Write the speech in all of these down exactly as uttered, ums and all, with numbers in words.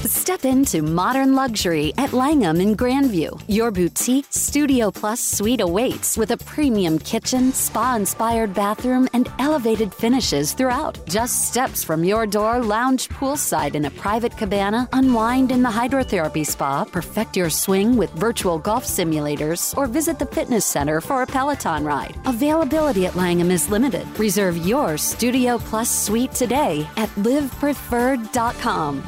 Step into modern luxury at Langham in Grandview. Your boutique Studio Plus suite awaits with a premium kitchen, spa-inspired bathroom, and elevated finishes throughout. Just steps from your door, lounge poolside in a private cabana, unwind in the hydrotherapy spa, perfect your swing with virtual golf simulators, or visit the fitness center for a Peloton ride. Availability at Langham is limited. Reserve your Studio Plus suite today at live preferred dot com.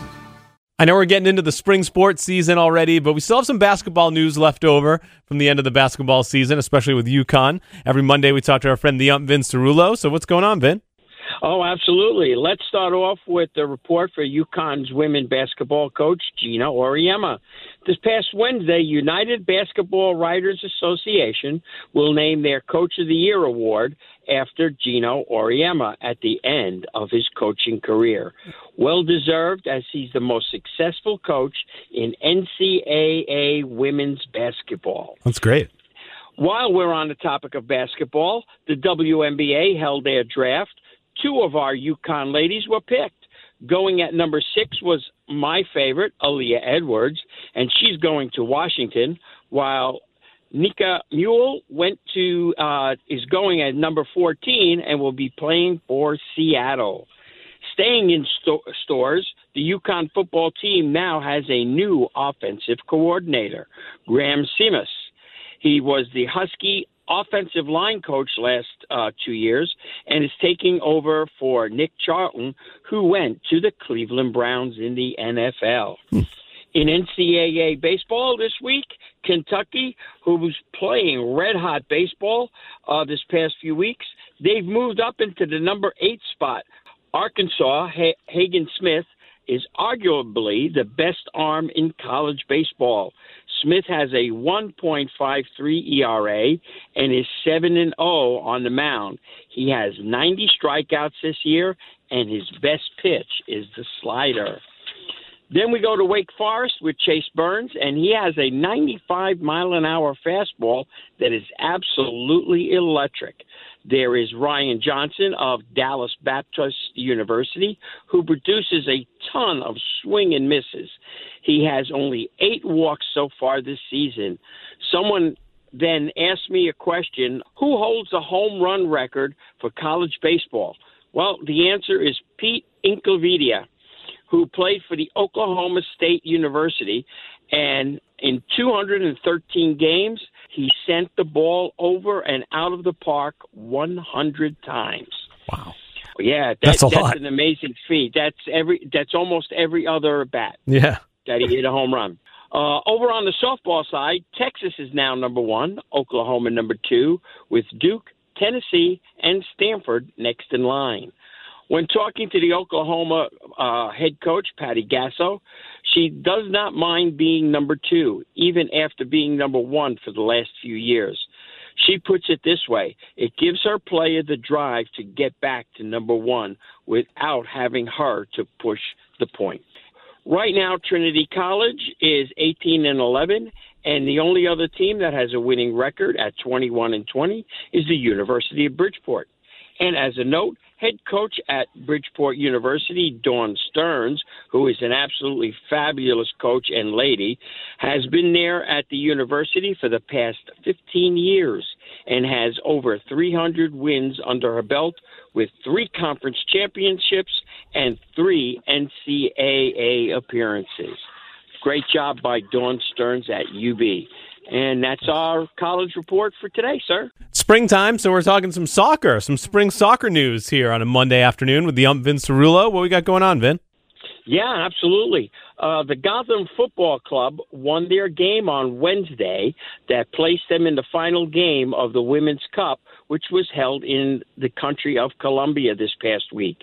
I know we're getting into the spring sports season already, but we still have some basketball news left over from the end of the basketball season, especially with UConn. Every Monday we talk to our friend the ump, Vin Cerullo. So what's going on, Vin? Oh, absolutely. Let's start off with the report for UConn's women basketball coach, Gina Auriemma. This past Wednesday, United Basketball Writers Association will name their Coach of the Year award after Gino Auriemma at the end of his coaching career. Well-deserved, as he's the most successful coach in N C double A women's basketball. That's great. While we're on the topic of basketball, the W N B A held their draft. Two of our UConn ladies were picked. Going at number six was my favorite, Aaliyah Edwards, and she's going to Washington, while Nika Mule went to uh, is going at number fourteen and will be playing for Seattle. Staying in sto- stores, the UConn football team now has a new offensive coordinator, Graham Simas. He was the Husky offensive line coach last uh, two years and is taking over for Nick Charlton, who went to the Cleveland Browns in the N F L. Hmm. In N C double A baseball this week, Kentucky, who was playing red-hot baseball uh, this past few weeks, they've moved up into the number eight spot. Arkansas, ha- Hagen Smith, is arguably the best arm in college baseball. Smith has a one point five three E R A and is seven and oh on the mound. He has ninety strikeouts this year, and his best pitch is the slider. Then we go to Wake Forest with Chase Burns, and he has a ninety-five mile an hour fastball that is absolutely electric. There is Ryan Johnson of Dallas Baptist University, who produces a ton of swing and misses. He has only eight walks so far this season. Someone then asked me a question, who holds the home run record for college baseball? Well, the answer is Pete Incaviglia, who played for the Oklahoma State University, and in two hundred thirteen games, he sent the ball over and out of the park one hundred times. Wow. Yeah, that, that's a that's lot. an amazing feat. That's every. That's almost every other bat. Yeah. That he hit a home run. Uh, over on the softball side, Texas is now number one, Oklahoma number two, with Duke, Tennessee, and Stanford next in line. When talking to the Oklahoma uh, head coach, Patty Gasso, she does not mind being number two, even after being number one for the last few years. She puts it this way: it gives her player the drive to get back to number one without having her to push the point. Right now, Trinity College is eighteen and eleven, and the only other team that has a winning record at twenty-one and twenty is the University of Bridgeport. And as a note, head coach at Bridgeport University, Dawn Stearns, who is an absolutely fabulous coach and lady, has been there at the university for the past fifteen years and has over three hundred wins under her belt with three conference championships and three N C double A appearances. Great job by Dawn Stearns at U B. And that's our college report for today, sir. Springtime, so we're talking some soccer, some spring soccer news here on a Monday afternoon with the ump, Vin Cerullo. What we got going on, Vin? Yeah, absolutely. Uh, the Gotham Football Club won their game on Wednesday that placed them in the final game of the Women's Cup, which was held in the country of Colombia this past week.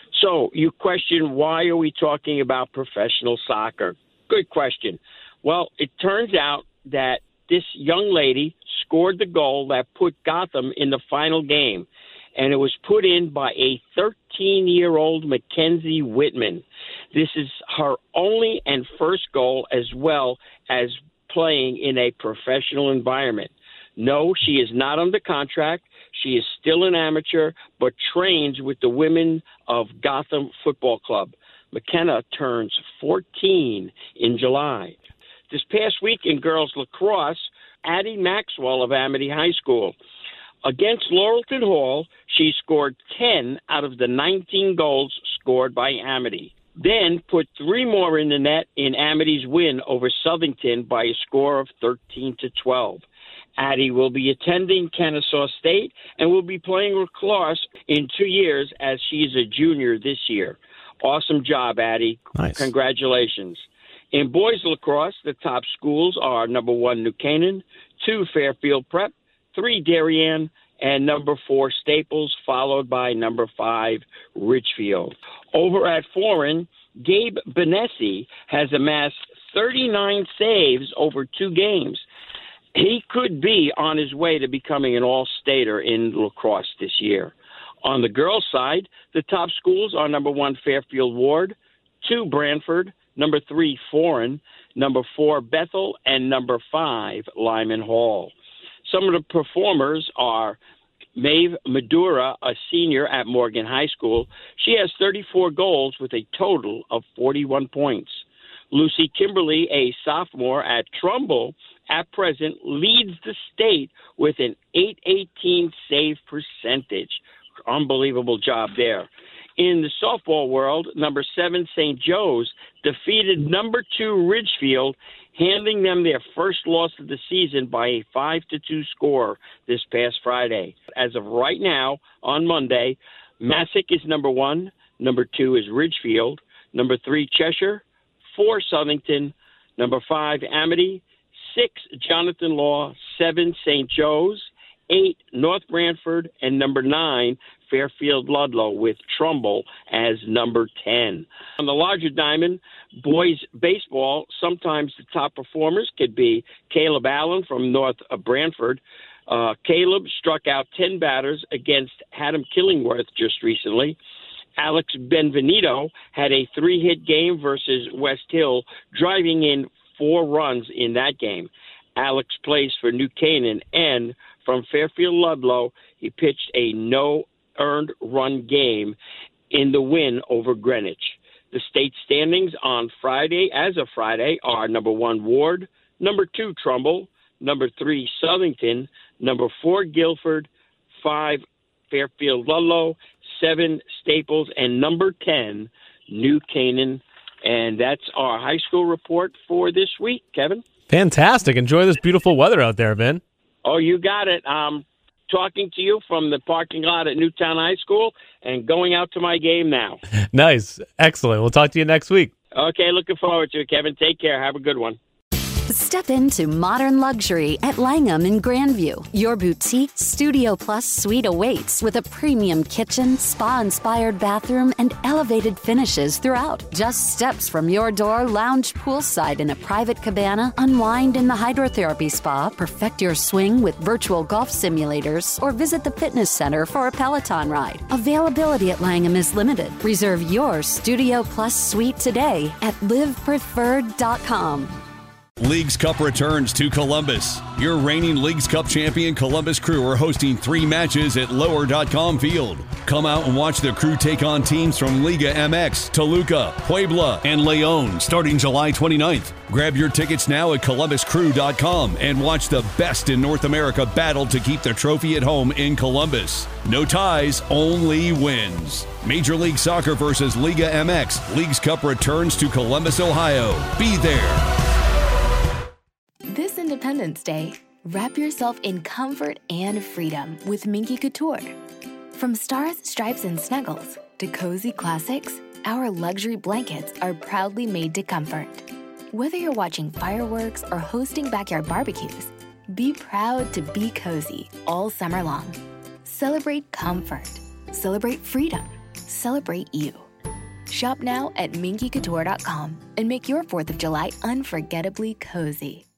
So you question, why are we talking about professional soccer? Good question. Well, it turns out that this young lady scored the goal that put Gotham in the final game, and it was put in by a thirteen-year-old Mackenzie Whitman. This is her only and first goal, as well as playing in a professional environment. No, she is not under contract. She is still an amateur, but trains with the women of Gotham Football Club. McKenna turns fourteen in July. This past week in girls lacrosse, Addie Maxwell of Amity High School. Against Laurelton Hall, she scored ten out of the nineteen goals scored by Amity. Then put three more in the net in Amity's win over Southington by a score of thirteen to twelve. Addie will be attending Kennesaw State and will be playing lacrosse in two years as she's a junior this year. Awesome job, Addie. Nice. Congratulations. In boys lacrosse, the top schools are number one, New Canaan, two, Fairfield Prep, three, Darien, and number four, Staples, followed by number five, Richfield. Over at Foreign, Gabe Benessi has amassed thirty-nine saves over two games. He could be on his way to becoming an all-stater in lacrosse this year. On the girls' side, the top schools are number one, Fairfield Ward, two, Branford, number three, Foreign, number four, Bethel, and number five, Lyman Hall. Some of the performers are Maeve Madura, a senior at Morgan High School. She has thirty-four goals with a total of forty-one points. Lucy Kimberly, a sophomore at Trumbull, at present leads the state with an eight eighteen save percentage. Unbelievable job there. In the softball world, number seven, Saint Joe's, defeated number two, Ridgefield, handing them their first loss of the season by a five to two score this past Friday. As of right now, on Monday, Massac is number one, number two is Ridgefield, number three, Cheshire, four, Southington, number five, Amity, six, Jonathan Law, seven, Saint Joe's, eight, North Branford, and number nine, Fairfield Ludlow, with Trumbull as number ten. On the larger diamond, boys baseball, sometimes the top performers could be Caleb Allen from North Branford. Uh, Caleb struck out ten batters against Haddam Killingworth just recently. Alex Benvenuto had a three-hit game versus West Hill, driving in four runs in that game. Alex plays for New Canaan, and from Fairfield Ludlow, he pitched a no-earned run game in the win over Greenwich. The state standings on Friday, as of Friday, are number one, Ward, number two, Trumbull, number three, Southington, number four, Guilford, five, Fairfield Ludlow, seven, Staples, and number ten, New Canaan. And that's our high school report for this week, Kevin. Fantastic. Enjoy this beautiful weather out there, Ben. Oh, you got it. Um, talking to you from the parking lot at Newtown High School and going out to my game now. Nice. Excellent. We'll talk to you next week. Okay, looking forward to it, Kevin. Take care. Have a good one. Step into modern luxury at Langham in Grandview. Your boutique Studio Plus suite awaits with a premium kitchen, spa-inspired bathroom, and elevated finishes throughout. Just steps from your door, lounge poolside in a private cabana, unwind in the hydrotherapy spa, perfect your swing with virtual golf simulators, or visit the fitness center for a Peloton ride. Availability at Langham is limited. Reserve your Studio Plus suite today at live preferred dot com. Leagues Cup returns to Columbus. Your reigning Leagues Cup champion Columbus Crew are hosting three matches at lower dot com field. Come out and watch the Crew take on teams from Liga M X, Toluca, Puebla, and Leon starting July twenty-ninth. Grab your tickets now at columbus crew dot com and watch the best in North America battle to keep the trophy at home in Columbus. No ties, only wins. Major League Soccer versus Liga M X. Leagues Cup returns to Columbus, Ohio. Be there. This Independence Day, wrap yourself in comfort and freedom with Minky Couture. From stars, stripes, and snuggles to cozy classics, our luxury blankets are proudly made to comfort. Whether you're watching fireworks or hosting backyard barbecues, be proud to be cozy all summer long. Celebrate comfort. Celebrate freedom. Celebrate you. Shop now at minky couture dot com and make your fourth of July unforgettably cozy.